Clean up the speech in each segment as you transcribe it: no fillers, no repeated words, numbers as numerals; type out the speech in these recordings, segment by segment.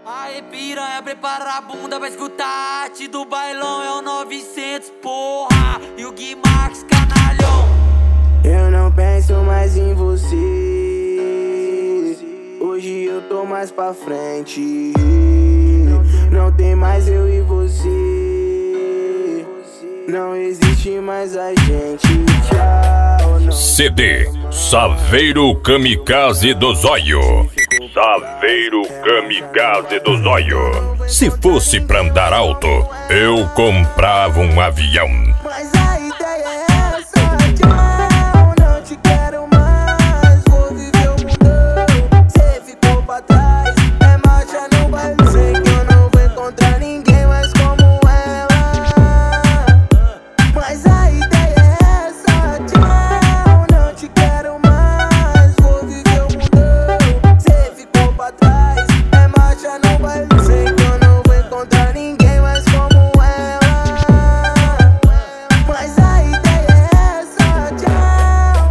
Aê piranha, prepara a bunda pra escutar a arte do bailão. É o 900, porra, e o Gui Max, canalhão. Eu não penso mais em você, hoje eu tô mais pra frente. Não tem mais eu e você, não existe mais a gente. Tchau, não. CD Saveiro Kamikaze do Zóio. Saveiro Kamikaze do Zóio. Se fosse pra andar alto, eu comprava um avião. Mas a ideia é essa, tchau, não te quero mais, vou viver o mundão. Cê ficou pra trás, é marcha no baile. Sei que eu não vou encontrar ninguém mais como ela. Mas a ideia é essa, tchau, não te quero mais, vou viver o mundão. Cê ficou pra trás, é marcha no baile. Sei que eu não vou encontrar ninguém mais como ela. Mas a ideia é essa, tchau.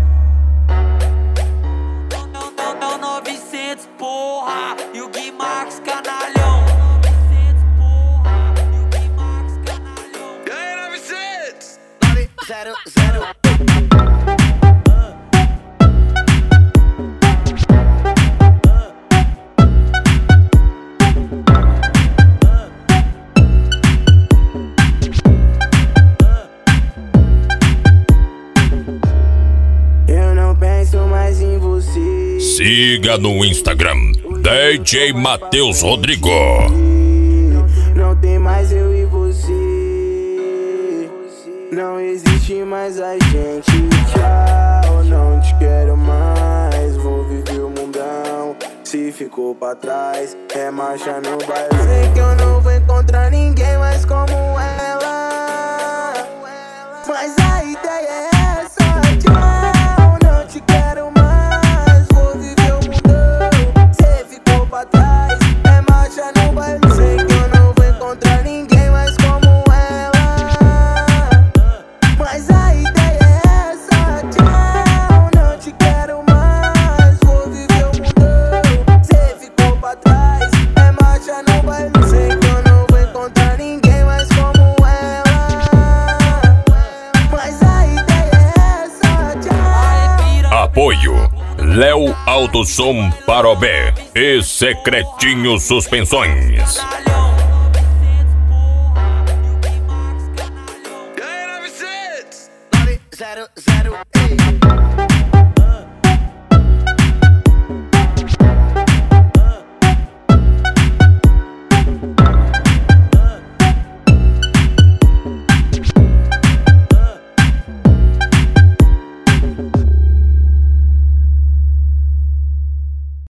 É o 900, porra, e o Gui Max, canalhão. E aí, 900? 900. Eu não penso mais em você. Siga no Instagram DJ Matheus Rodrigo. Não tem mais eu e você, não existe mais a gente. Tchau, não te quero mais, vou viver o mundão. Se ficou pra trás, é marcha no baile. Sei que eu não vou encontrar ninguém mais como ela. Mas a ideia é essa, tchau, não te quero mais, vou viver o mundão. Cê ficou pra trás, é marcha no baile. Sei que eu não vou encontrar ninguém mais como ela. Mas a ideia é essa, tchau, não te quero mais, vou viver o mundão. Cê ficou pra trás, é marcha no baile. Sei que eu não vou encontrar ninguém mais como ela. Mas a ideia é essa, tchau. Apoio Léo Autosom Parobé e Secretinho Suspensões. E aí, 900? 900.